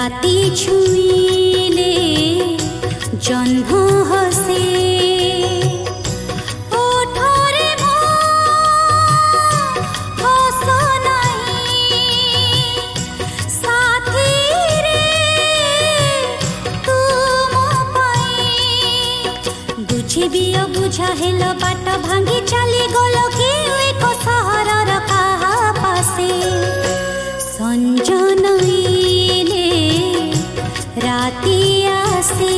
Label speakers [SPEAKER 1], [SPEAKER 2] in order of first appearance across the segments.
[SPEAKER 1] राती छुईले जन्म हसे ओठरे मो हस नाही साथी रे तुम पाई बुझिबी बुझा हेल बाट भांगी चली गल कि एक सहरर काहा पासे संजन राती आसे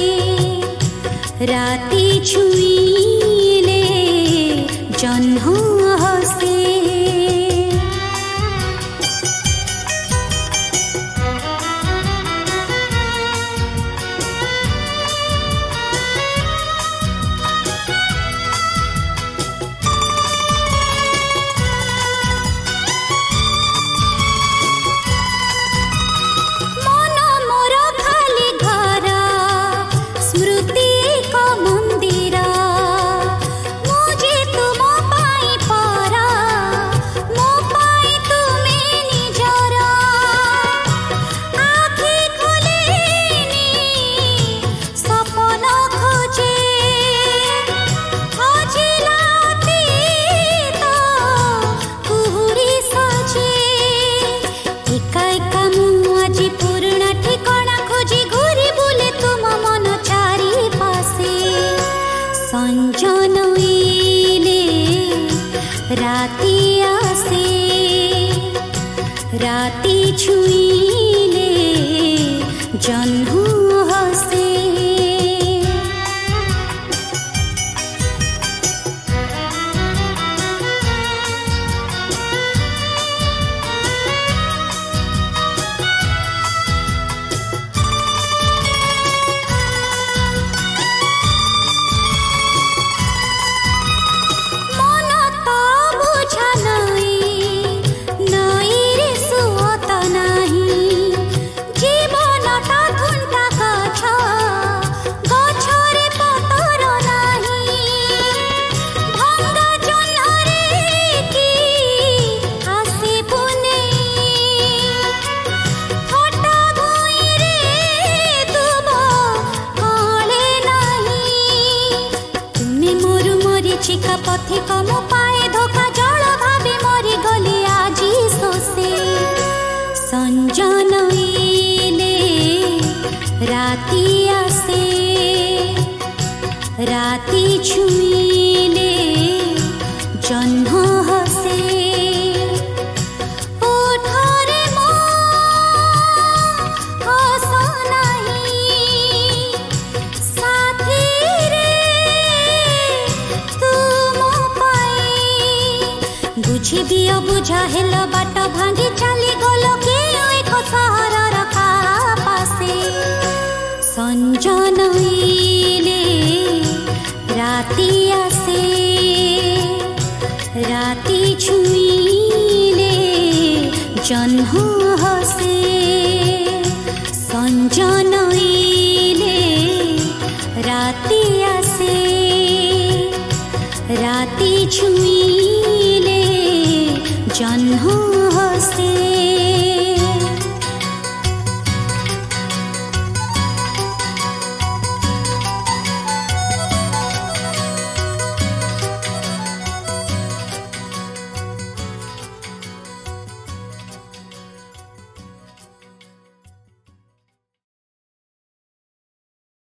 [SPEAKER 1] राती छुईले जन्म हसे राती आसे राती छुईले जन्म हसे चिका पथि कम पाए धोखा जल भाभी मरी गली आजी सोसे संजन राती आसे राती छुईले जन्म हसे ओठरे मो हस नाही साथी बुझिबी बुझा हेल बाट भांगी चली गल कि एक सहरर काहा पासे संजन राती आसे राती छुईले जन्म हसे संजन राती आसे राती छुई